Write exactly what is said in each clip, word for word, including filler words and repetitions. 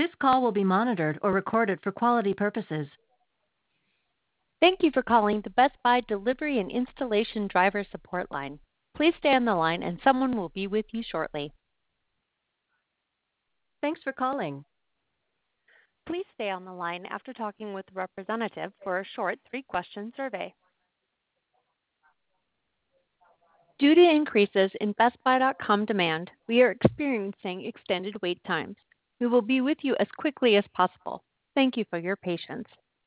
This call will be monitored or recorded for quality purposes. Thank you for calling the Best Buy Delivery and Installation Driver Support Line. Please stay on the line and someone will be with you shortly. Thanks for calling. Please stay on the line after talking with a representative for a short three-question survey. Due to increases in Best Buy dot com demand, we are experiencing extended wait times. We will be with you as quickly as possible. Thank you for your patience.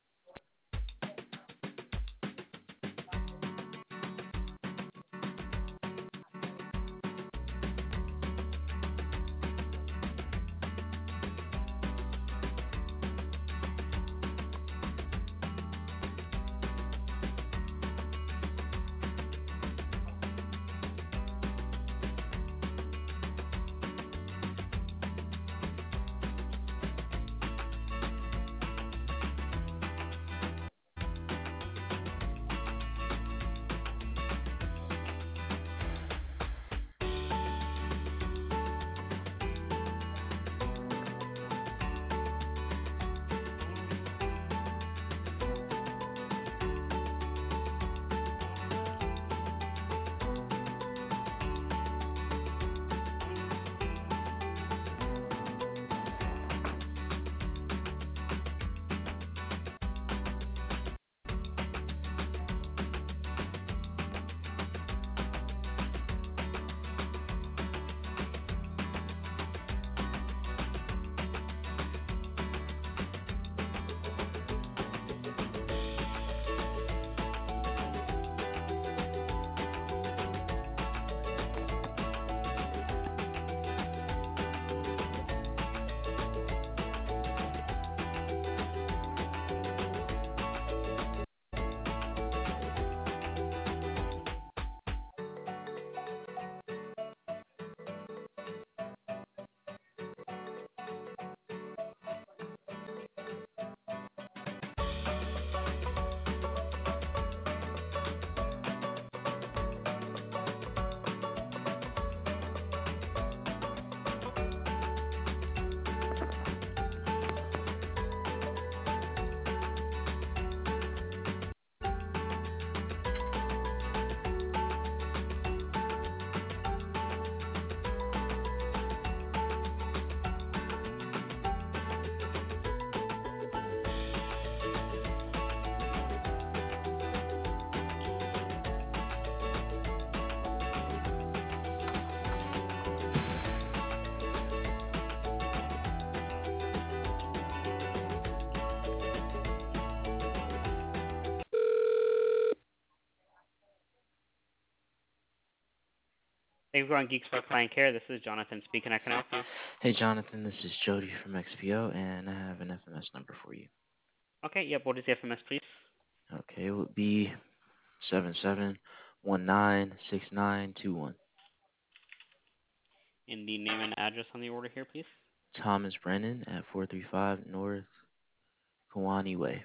Thank you for calling Geeks for Client Care. This is Jonathan speaking. I can help you. Hey Jonathan, this is Jody from X P O, and I have an F M S number for you. Okay, yep. What is the F M S, please? Okay, it would be seven seven one nine six nine two one. In the name and address on the order here, please. Thomas Brennan at four three five North Kewanee Way.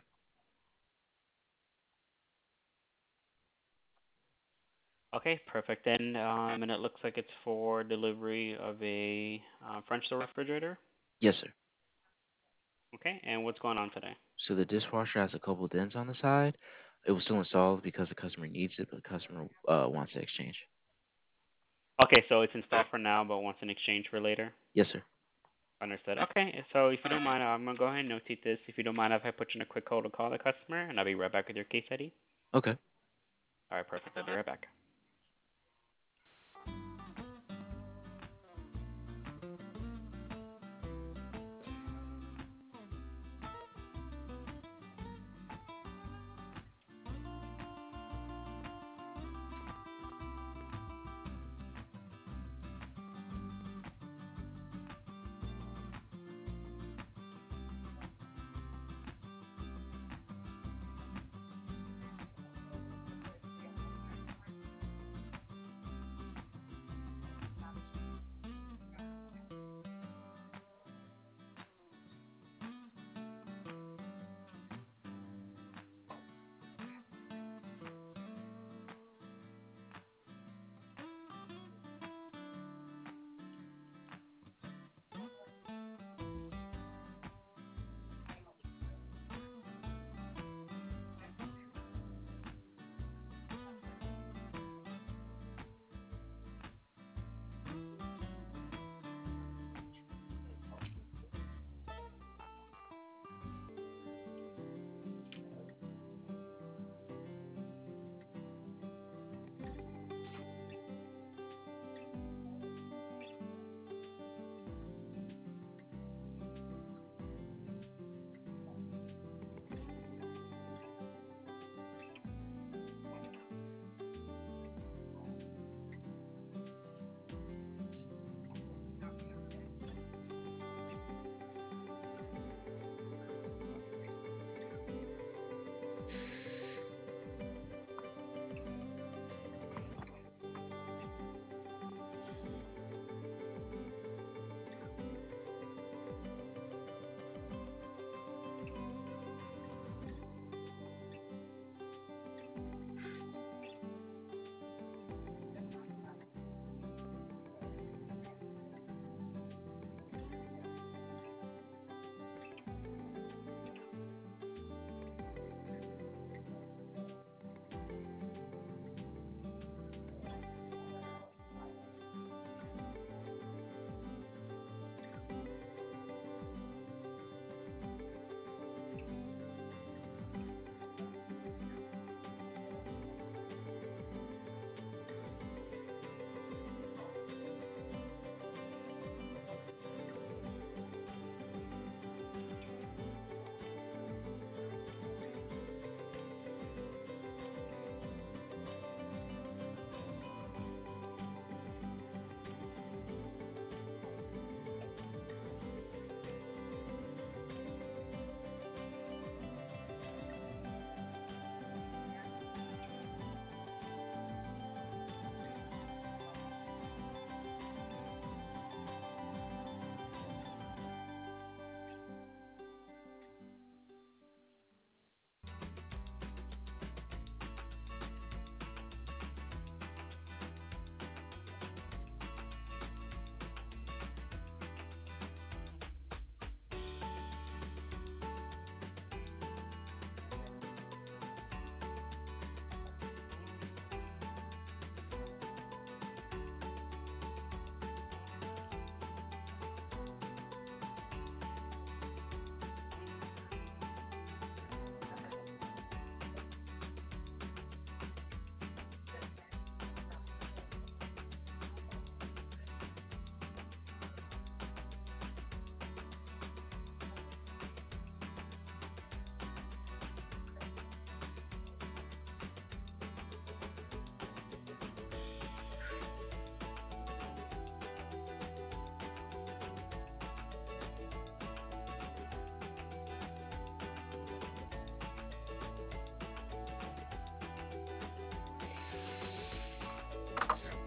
Okay, perfect. Then, um, and it looks like it's for delivery of a uh, French door refrigerator. Yes, sir. Okay, and what's going on today? So the dishwasher has a couple dents on the side. It was still installed because the customer needs it, but the customer uh, wants to exchange. Okay, so it's installed for now, but wants an exchange for later. Yes, sir. Understood. Okay, so if you don't mind, I'm gonna go ahead and notate this. If you don't mind, if I put you in a quick hold to call the customer, and I'll be right back with your case I D. Okay. All right, perfect. I'll be right back.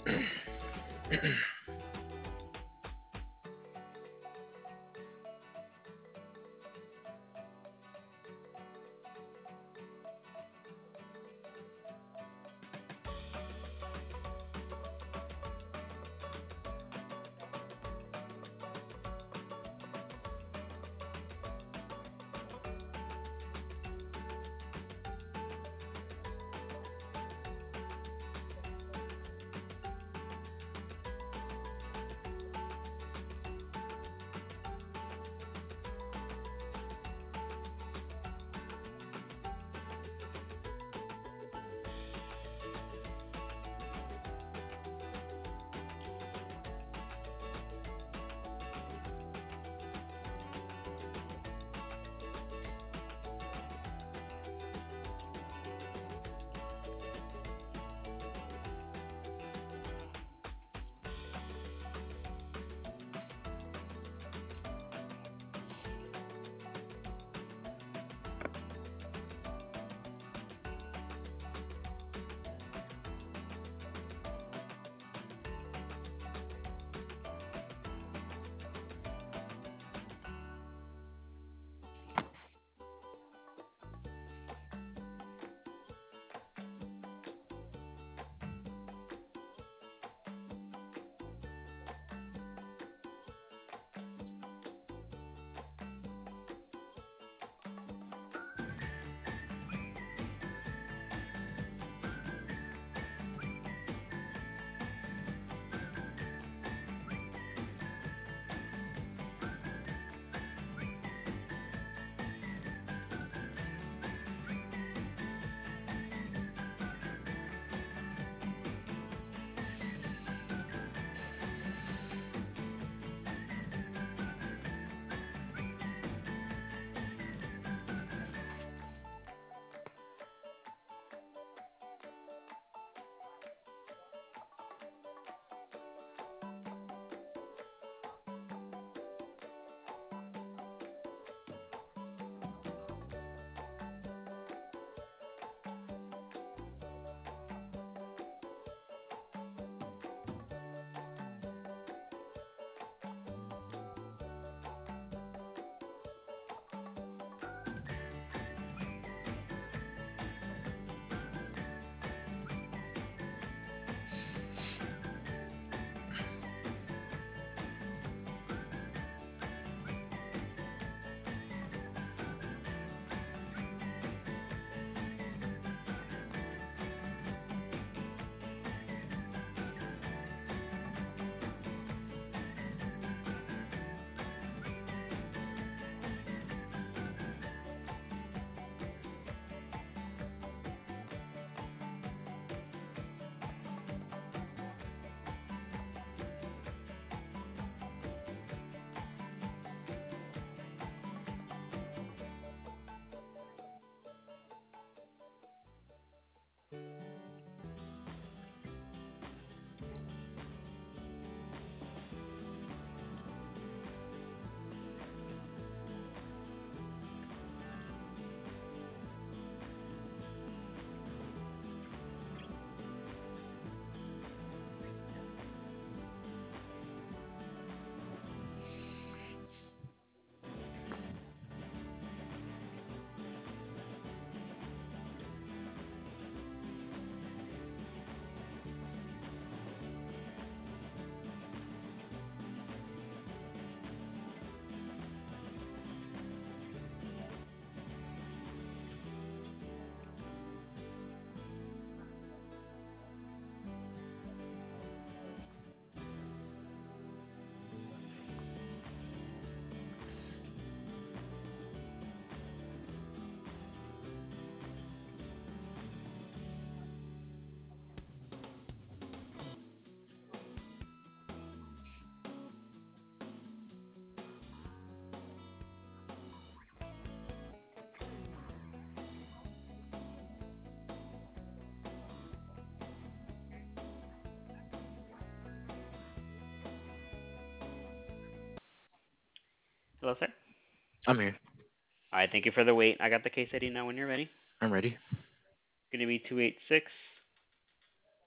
Hello, sir. I'm here. All right, thank you for the wait. I got the case I D now when you're ready. I'm ready. Going to be two eight six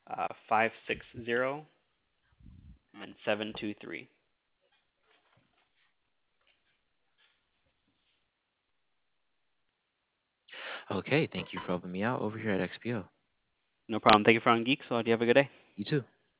uh, five six zero and then seven two three. Okay, thank you for helping me out over here at X P O. No problem. Thank you for on Geek. So, do you have a good day? You too.